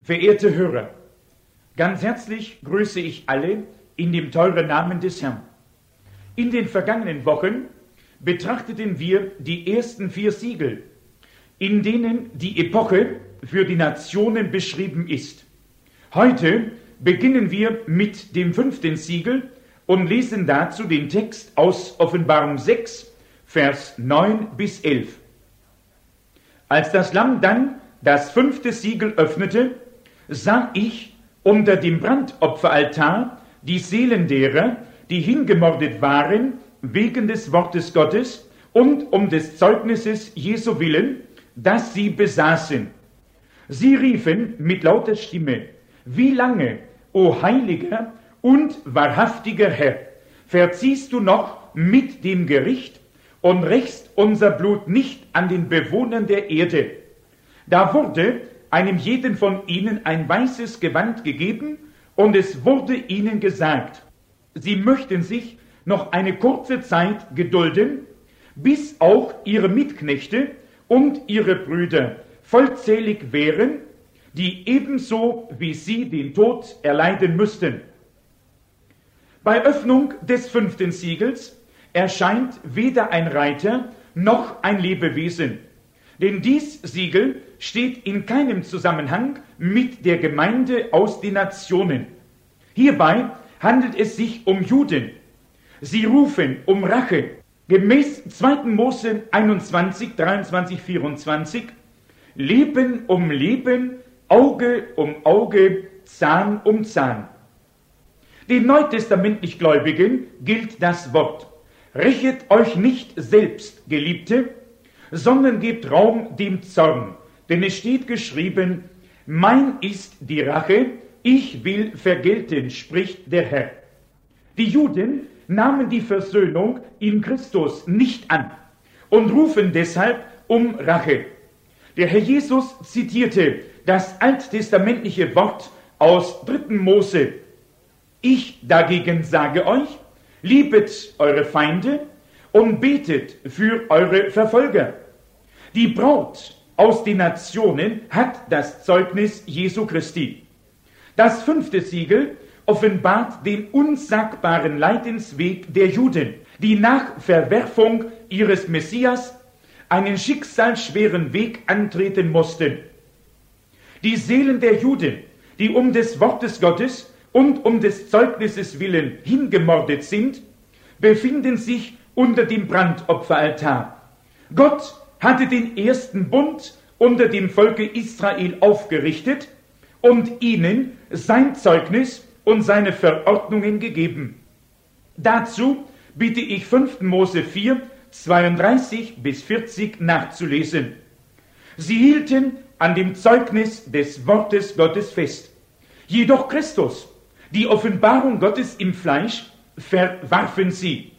Verehrte Hörer, ganz herzlich grüße ich alle in dem teuren Namen des Herrn. In den vergangenen Wochen betrachteten wir die ersten 4 Siegel, in denen die Epoche für die Nationen beschrieben ist. Heute beginnen wir mit dem 5. Siegel und lesen dazu den Text aus Offenbarung 6, Vers 9 bis 11. Als das Lamm dann das 5. Siegel öffnete, sah ich unter dem Brandopferaltar die Seelen derer, die hingemordet waren wegen des Wortes Gottes und um des Zeugnisses Jesu willen, das sie besaßen. Sie riefen mit lauter Stimme: Wie lange, o heiliger und wahrhaftiger Herr, verziehst du noch mit dem Gericht und rächst unser Blut nicht an den Bewohnern der Erde? Da wurde einem jeden von ihnen ein weißes Gewand gegeben, und es wurde ihnen gesagt, sie möchten sich noch eine kurze Zeit gedulden, bis auch ihre Mitknechte und ihre Brüder vollzählig wären, die ebenso wie sie den Tod erleiden müssten. Bei Öffnung des 5. Siegels erscheint weder ein Reiter noch ein Lebewesen, denn dies Siegel steht in keinem Zusammenhang mit der Gemeinde aus den Nationen. Hierbei handelt es sich um Juden. Sie rufen um Rache. Gemäß 2. Mose 21, 23, 24, Leben um Leben, Auge um Auge, Zahn um Zahn. Den neutestamentlich Gläubigen gilt das Wort: Rächet euch nicht selbst, Geliebte, sondern gebt Raum dem Zorn. Denn es steht geschrieben: Mein ist die Rache, ich will vergelten, spricht der Herr. Die Juden nahmen die Versöhnung in Christus nicht an und rufen deshalb um Rache. Der Herr Jesus zitierte das alttestamentliche Wort aus 3. Mose: Ich dagegen sage euch, liebet eure Feinde und betet für eure Verfolger. Die Braut aus den Nationen hat das Zeugnis Jesu Christi. Das 5. Siegel offenbart den unsagbaren Leidensweg der Juden, die nach Verwerfung ihres Messias einen schicksalsschweren Weg antreten mussten. Die Seelen der Juden, die um des Wortes Gottes und um des Zeugnisses willen hingemordet sind, befinden sich unter dem Brandopferaltar. Gott hatte den ersten Bund unter dem Volke Israel aufgerichtet und ihnen sein Zeugnis und seine Verordnungen gegeben. Dazu bitte ich 5. Mose 4, 32 bis 40 nachzulesen. Sie hielten an dem Zeugnis des Wortes Gottes fest. Jedoch Christus, die Offenbarung Gottes im Fleisch, verwarfen sie.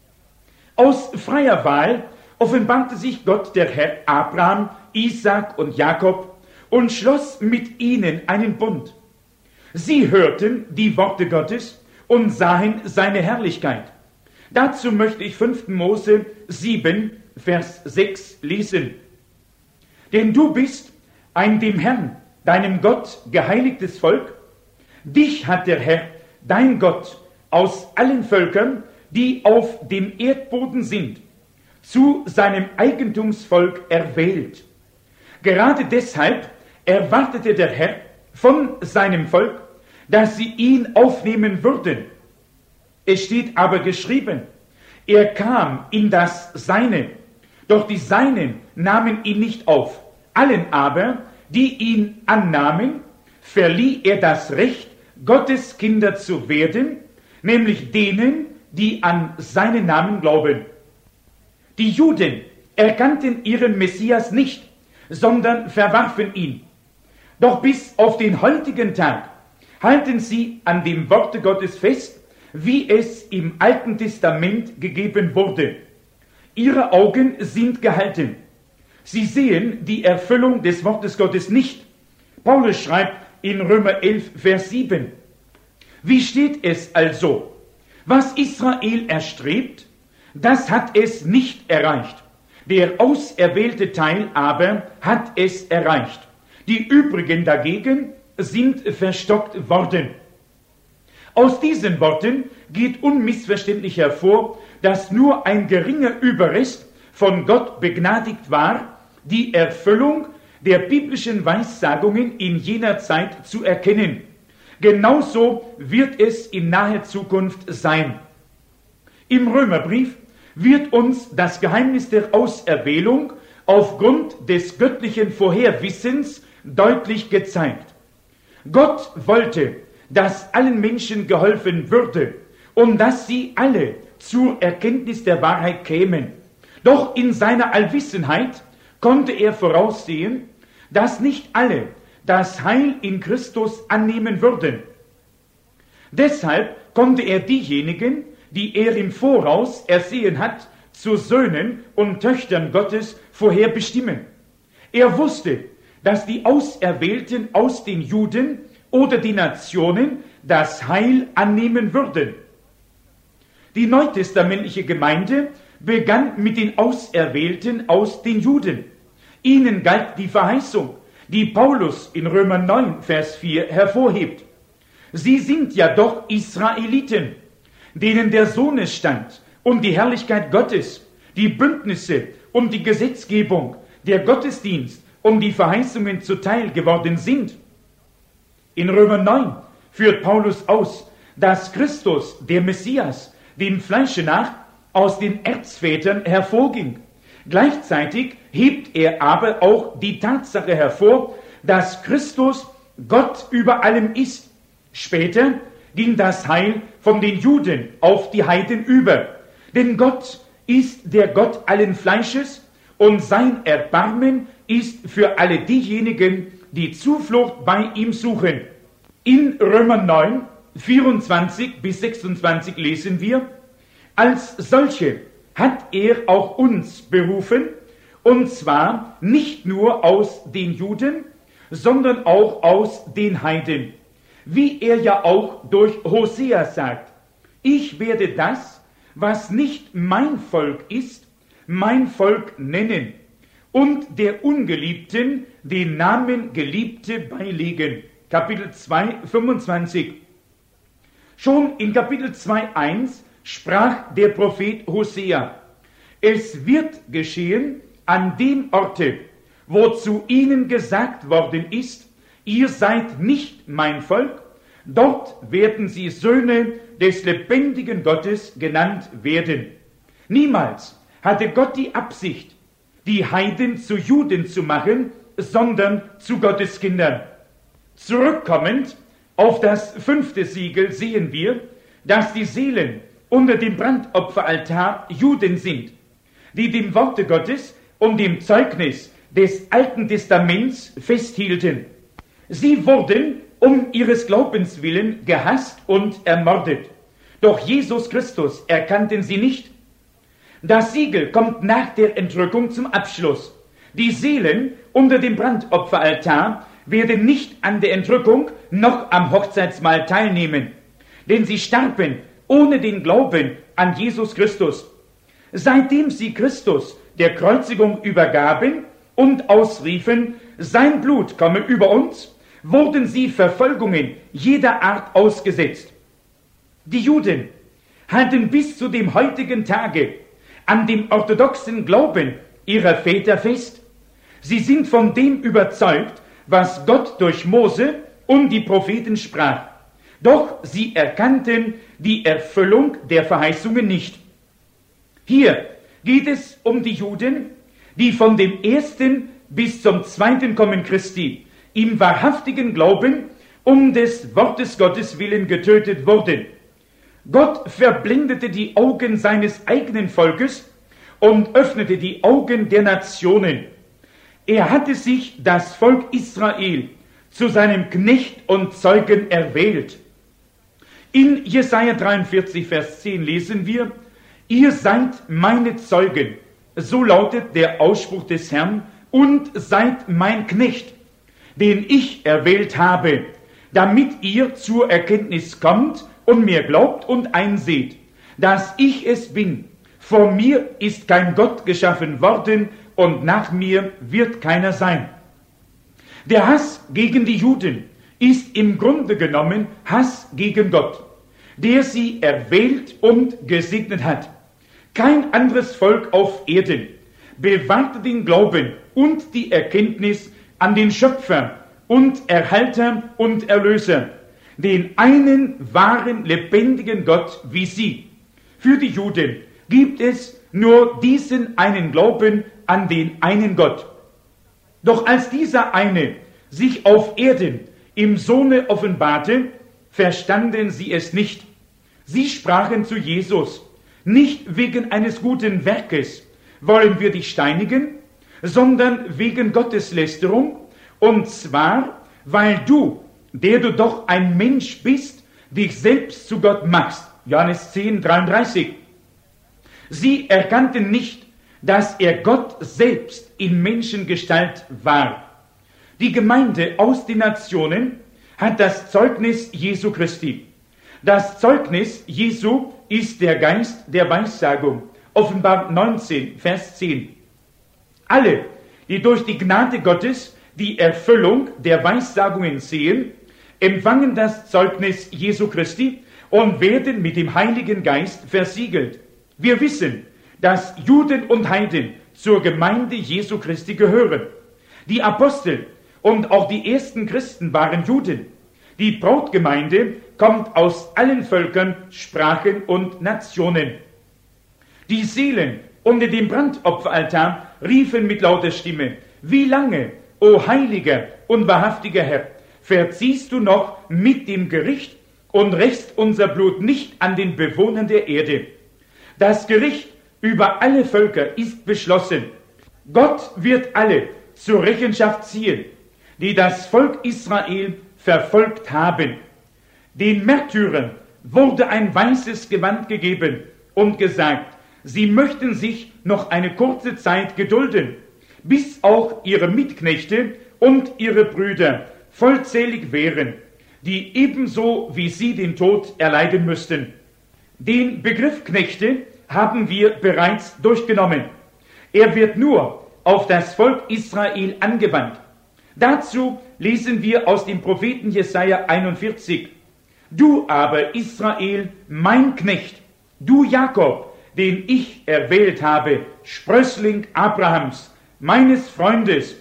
Aus freier Wahl offenbarte sich Gott der Herr Abraham, Isaak und Jakob und schloss mit ihnen einen Bund. Sie hörten die Worte Gottes und sahen seine Herrlichkeit. Dazu möchte ich 5. Mose 7, Vers 6 lesen. Denn du bist ein dem Herrn, deinem Gott, geheiligtes Volk. Dich hat der Herr, dein Gott, aus allen Völkern, die auf dem Erdboden sind, zu seinem Eigentumsvolk erwählt. Gerade deshalb erwartete der Herr von seinem Volk, dass sie ihn aufnehmen würden. Es steht aber geschrieben, er kam in das Seine, doch die Seinen nahmen ihn nicht auf. Allen aber, die ihn annahmen, verlieh er das Recht, Gottes Kinder zu werden, nämlich denen, die an seinen Namen glauben. Die Juden erkannten ihren Messias nicht, sondern verwarfen ihn. Doch bis auf den heutigen Tag halten sie an dem Worte Gottes fest, wie es im Alten Testament gegeben wurde. Ihre Augen sind gehalten. Sie sehen die Erfüllung des Wortes Gottes nicht. Paulus schreibt in Römer 11, Vers 7. Wie steht es also? Was Israel erstrebt, das hat es nicht erreicht. Der auserwählte Teil aber hat es erreicht. Die übrigen dagegen sind verstockt worden. Aus diesen Worten geht unmissverständlich hervor, dass nur ein geringer Überrest von Gott begnadigt war, die Erfüllung der biblischen Weissagungen in jener Zeit zu erkennen. Genauso wird es in naher Zukunft sein. Im Römerbrief wird uns das Geheimnis der Auserwählung aufgrund des göttlichen Vorherwissens deutlich gezeigt. Gott wollte, dass allen Menschen geholfen würde und dass sie alle zur Erkenntnis der Wahrheit kämen. Doch in seiner Allwissenheit konnte er voraussehen, dass nicht alle das Heil in Christus annehmen würden. Deshalb konnte er diejenigen, die er im Voraus ersehen hat, zu Söhnen und Töchtern Gottes vorherbestimmen. Er wusste, dass die Auserwählten aus den Juden oder die Nationen das Heil annehmen würden. Die neutestamentliche Gemeinde begann mit den Auserwählten aus den Juden. Ihnen galt die Verheißung, die Paulus in Römer 9, Vers 4 hervorhebt. Sie sind ja doch Israeliten, denen der Sohnesstand und die Herrlichkeit Gottes, die Bündnisse und die Gesetzgebung, der Gottesdienst und die Verheißungen zuteil geworden sind. In Römer 9 führt Paulus aus, dass Christus, der Messias, dem Fleische nach aus den Erzvätern hervorging. Gleichzeitig hebt er aber auch die Tatsache hervor, dass Christus Gott über allem ist. Später ging das Heil von den Juden auf die Heiden über. Denn Gott ist der Gott allen Fleisches und sein Erbarmen ist für alle diejenigen, die Zuflucht bei ihm suchen. In Römer 9, 24 bis 26 lesen wir: Als solche hat er auch uns berufen, und zwar nicht nur aus den Juden, sondern auch aus den Heiden. Wie er ja auch durch Hosea sagt: Ich werde das, was nicht mein Volk ist, mein Volk nennen, und der Ungeliebten den Namen Geliebte beilegen. Kapitel 2, 25. Schon in Kapitel 2, 1 sprach der Prophet Hosea: Es wird geschehen an dem Orte, wo zu ihnen gesagt worden ist, ihr seid nicht mein Volk, dort werden sie Söhne des lebendigen Gottes genannt werden. Niemals hatte Gott die Absicht, die Heiden zu Juden zu machen, sondern zu Gottes Kindern. Zurückkommend auf das 5. Siegel sehen wir, dass die Seelen unter dem Brandopferaltar Juden sind, die dem Worte Gottes und dem Zeugnis des Alten Testaments festhielten. Sie wurden um ihres Glaubens willen gehasst und ermordet. Doch Jesus Christus erkannten sie nicht. Das Siegel kommt nach der Entrückung zum Abschluss. Die Seelen unter dem Brandopferaltar werden nicht an der Entrückung noch am Hochzeitsmahl teilnehmen, denn sie starben ohne den Glauben an Jesus Christus. Seitdem sie Christus der Kreuzigung übergaben und ausriefen, sein Blut komme über uns, wurden sie Verfolgungen jeder Art ausgesetzt. Die Juden halten bis zu dem heutigen Tage an dem orthodoxen Glauben ihrer Väter fest. Sie sind von dem überzeugt, was Gott durch Mose und die Propheten sprach. Doch sie erkannten die Erfüllung der Verheißungen nicht. Hier geht es um die Juden, die von dem ersten bis zum zweiten Kommen Christi im wahrhaftigen Glauben um des Wortes Gottes willen getötet wurden. Gott verblendete die Augen seines eigenen Volkes und öffnete die Augen der Nationen. Er hatte sich das Volk Israel zu seinem Knecht und Zeugen erwählt. In Jesaja 43, Vers 10 lesen wir: Ihr seid meine Zeugen, so lautet der Ausspruch des Herrn, und seid mein Knecht, den ich erwählt habe, damit ihr zur Erkenntnis kommt und mir glaubt und einseht, dass ich es bin. Vor mir ist kein Gott geschaffen worden und nach mir wird keiner sein. Der Hass gegen die Juden ist im Grunde genommen Hass gegen Gott, der sie erwählt und gesegnet hat. Kein anderes Volk auf Erden bewahrte den Glauben und die Erkenntnis an den Schöpfer und Erhalter und Erlöser, den einen wahren, lebendigen Gott wie sie. Für die Juden gibt es nur diesen einen Glauben an den einen Gott. Doch als dieser eine sich auf Erden im Sohne offenbarte, verstanden sie es nicht. Sie sprachen zu Jesus: Nicht wegen eines guten Werkes wollen wir dich steinigen, sondern wegen Gotteslästerung, und zwar, weil du, der du doch ein Mensch bist, dich selbst zu Gott machst. Johannes 10,33. Sie erkannten nicht, dass er Gott selbst in Menschengestalt war. Die Gemeinde aus den Nationen hat das Zeugnis Jesu Christi. Das Zeugnis Jesu ist der Geist der Weissagung. Offenbarung 19, Vers 10. Alle, die durch die Gnade Gottes die Erfüllung der Weissagungen sehen, empfangen das Zeugnis Jesu Christi und werden mit dem Heiligen Geist versiegelt. Wir wissen, dass Juden und Heiden zur Gemeinde Jesu Christi gehören. Die Apostel und auch die ersten Christen waren Juden. Die Brautgemeinde kommt aus allen Völkern, Sprachen und Nationen. Die Seelen unter dem Brandopferaltar riefen mit lauter Stimme: Wie lange, o heiliger und wahrhaftiger Herr, verziehst du noch mit dem Gericht und rächst unser Blut nicht an den Bewohnern der Erde? Das Gericht über alle Völker ist beschlossen. Gott wird alle zur Rechenschaft ziehen, die das Volk Israel verfolgt haben. Den Märtyrern wurde ein weißes Gewand gegeben und gesagt, sie möchten sich noch eine kurze Zeit gedulden, bis auch ihre Mitknechte und ihre Brüder vollzählig wären, die ebenso wie sie den Tod erleiden müssten. Den Begriff Knechte haben wir bereits durchgenommen. Er wird nur auf das Volk Israel angewandt. Dazu lesen wir aus dem Propheten Jesaja 41. Du aber, Israel, mein Knecht, du Jakob, den ich erwählt habe, Sprössling Abrahams, meines Freundes,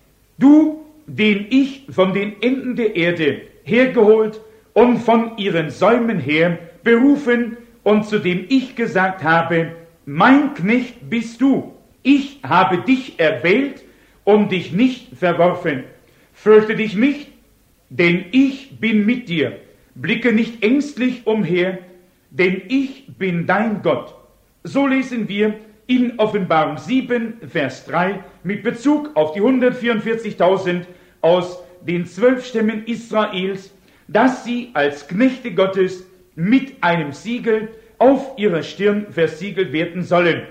du, den ich von den Enden der Erde hergeholt und von ihren Säumen her berufen und zu dem ich gesagt habe, mein Knecht bist du, ich habe dich erwählt und dich nicht verworfen. Fürchte dich nicht, denn ich bin mit dir. Blicke nicht ängstlich umher, denn ich bin dein Gott. So lesen wir in Offenbarung 7, Vers 3 mit Bezug auf die 144.000 aus den 12 Stämmen Israels, dass sie als Knechte Gottes mit einem Siegel auf ihrer Stirn versiegelt werden sollen.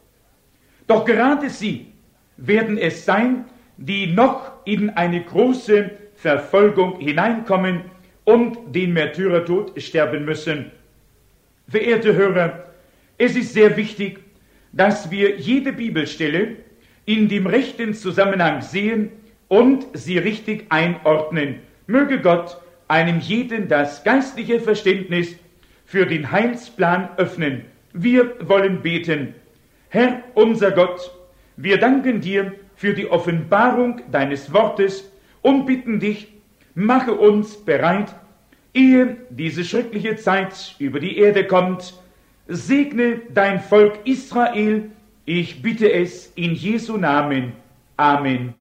Doch gerade sie werden es sein, die noch in eine große Verfolgung hineinkommen und den Märtyrertod sterben müssen. Verehrte Hörer, es ist sehr wichtig, dass wir jede Bibelstelle in dem rechten Zusammenhang sehen und sie richtig einordnen. Möge Gott einem jeden das geistliche Verständnis für den Heilsplan öffnen. Wir wollen beten. Herr, unser Gott, wir danken dir für die Offenbarung deines Wortes und bitten dich, mache uns bereit, ehe diese schreckliche Zeit über die Erde kommt. Segne dein Volk Israel, ich bitte es in Jesu Namen. Amen.